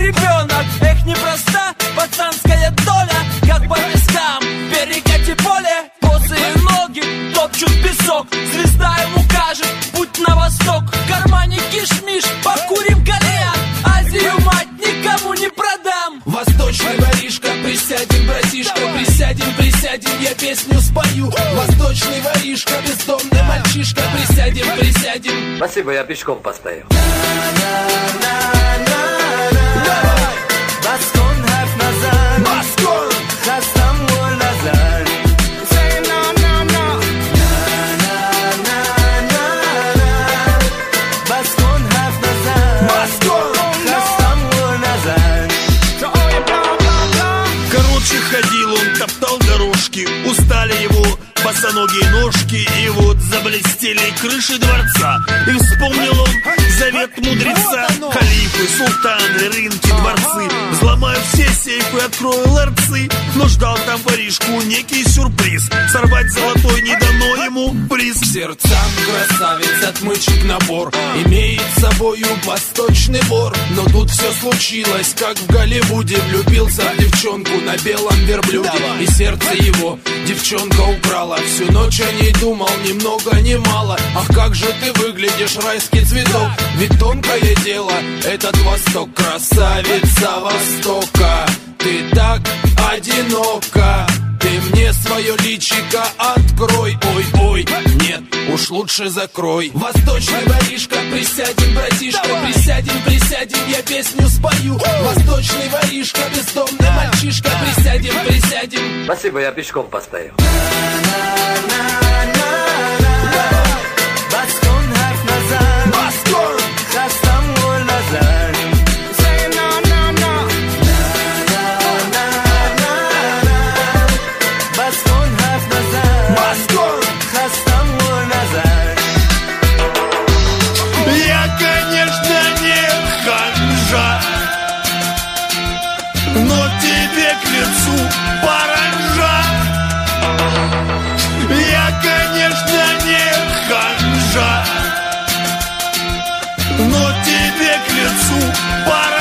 ребенок. Эх, непроста пацанская доля, как по пескам перекати поле. Босые ноги топчут песок, звезда ему кажет путь на восток. В кармане кишмиш, покурим кальян, Азию мать никому не продам. Восточный воришка, присядем, братишка, присядем, присядем, я песню спою. Восточный воришка, бездомный мальчишка, присядем, присядем. Спасибо, я пешком постою. Ходил он, топтал дорожки, устали его босоногие ножки. И вот заблестели крыши дворца, и вспомнил он завет мудреца. Халифы, султаны, рынки, дворцы, взломаю все сейфы, открою ларцы. Но ждал там воришку некий сюрприз, сорвать золотой не дано ему приз. К сердцам красавиц отмычек набор, имеет с собою восточный вор. Но тут все случилось, как в Голливуде. Влюбился в девчонку на белом верблюде, и сердце его девчонка украла. Всю ночь о ней думал, ни много ни мало. Ах, как же ты выглядишь, райский цветок. Ведь тонкое дело этот Восток. Красавица Востока, ты так одинока. Ты мне свое личико открой. Ой, ой, нет, уж лучше закрой. Восточный воришка, присядем, братишка, присядем, присядем, я песню спою. Восточный воришка, бездомный мальчишка, присядем, присядем. Спасибо, я пешком постою. Но тебе к лицу паранжа. Я, конечно, не ханжа, но тебе к лицу паранжа.